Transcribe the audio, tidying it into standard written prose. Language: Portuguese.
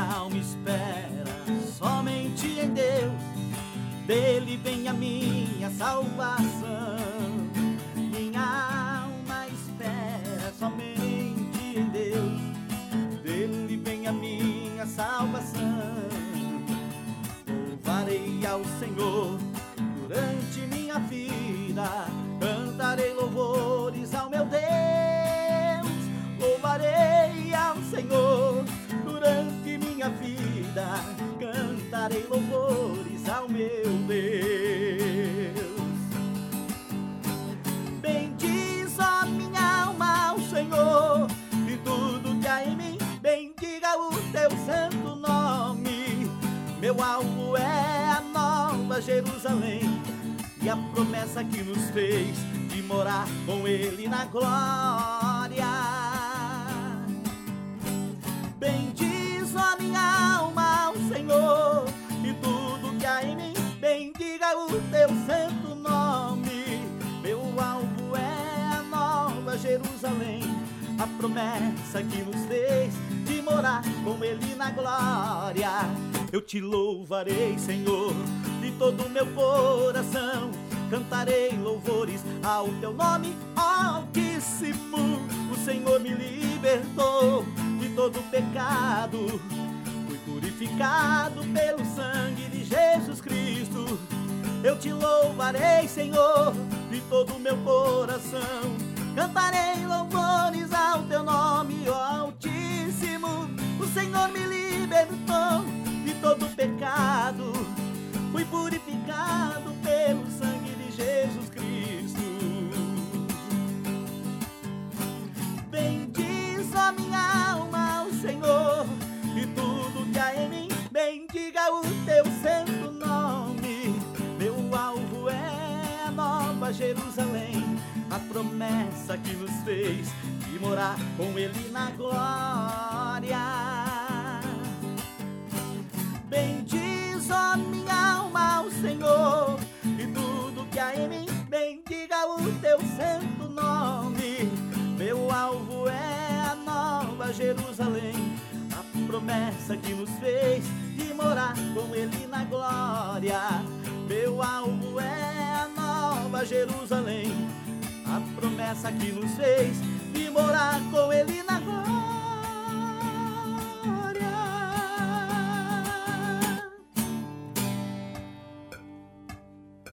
alma espera somente em Deus, dele vem a minha salvação. Minha alma espera somente em Deus, dele vem a minha salvação. Louvarei ao Senhor durante minha vida, cantarei louvores ao meu Deus. Louvarei ao Senhor durante minha vida, cantarei louvores ao meu Deus. Bendiz, ó minha alma, ao Senhor, e tudo que há em mim, bendiga o teu santo nome. Meu alvo é a nova Jerusalém, e a promessa que nos fez de morar com ele na glória. Bendiz, ó minha alma, ao Senhor, e tudo que há em mim, bendiga o teu santo nome. Meu alvo é a nova Jerusalém, a promessa que nos fez de morar com ele na glória. Eu te louvarei, Senhor, de todo o meu coração, cantarei louvores ao teu nome altíssimo. O Senhor me libertou de todo pecado, fui purificado pelo sangue de Jesus Cristo. Eu te louvarei, Senhor, de todo o meu coração, cantarei louvores ao teu nome, ó Altíssimo. O Senhor me libertou de todo pecado, fui purificado pelo sangue de Jesus Cristo. Bendiz, ó minha alma, ao Senhor, e tudo que há em mim, bendiga o teu santo nome. Meu alvo é a nova Jerusalém, a promessa que nos fez de morar com ele na glória. Bendiz, ó minha alma, ao Senhor, e tudo que há em mim, bendiga o teu santo nome. Meu alvo é a nova Jerusalém, a promessa que nos fez de morar com ele na glória. Meu alvo é a nova Jerusalém, a promessa que nos fez de morar com ele na